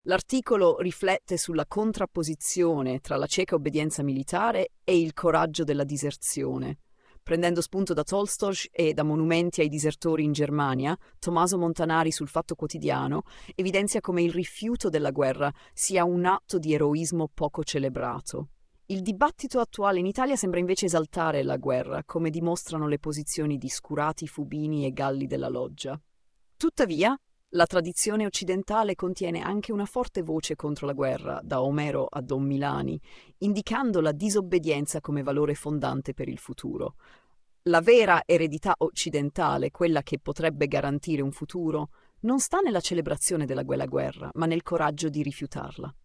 L'articolo riflette sulla contrapposizione tra la cieca obbedienza militare e il coraggio della diserzione. Prendendo spunto da Tolstoj e da monumenti ai disertori in Germania, Tommaso Montanari sul Fatto Quotidiano evidenzia come il rifiuto della guerra sia un atto di eroismo poco celebrato. Il dibattito attuale in Italia sembra invece esaltare la guerra, come dimostrano le posizioni di Scurati, Fubini e Galli della Loggia. Tuttavia, la tradizione occidentale contiene anche una forte voce contro la guerra, da Omero a Don Milani, indicando la disobbedienza come valore fondante per il futuro. La vera eredità occidentale, quella che potrebbe garantire un futuro, non sta nella celebrazione della guerra, ma nel coraggio di rifiutarla.